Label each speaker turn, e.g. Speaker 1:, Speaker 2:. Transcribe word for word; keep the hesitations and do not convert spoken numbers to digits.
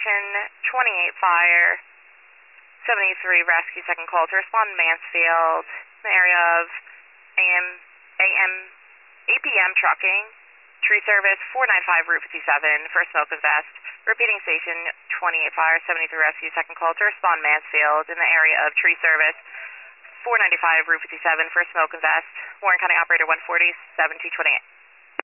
Speaker 1: American twenty-eight Fire, seventy-three Rescue, second call to respond Mansfield, in the area of A M, A M, A P M trucking, tree service four ninety-five Route fifty-seven, first smoke and vest. Repeating station twenty-eight Fire, seventy-three Rescue, second call to respond Mansfield, in the area of tree service four ninety-five Route fifty-seven, first smoke and vest. Warren County Operator one forty, seven two twenty-eight.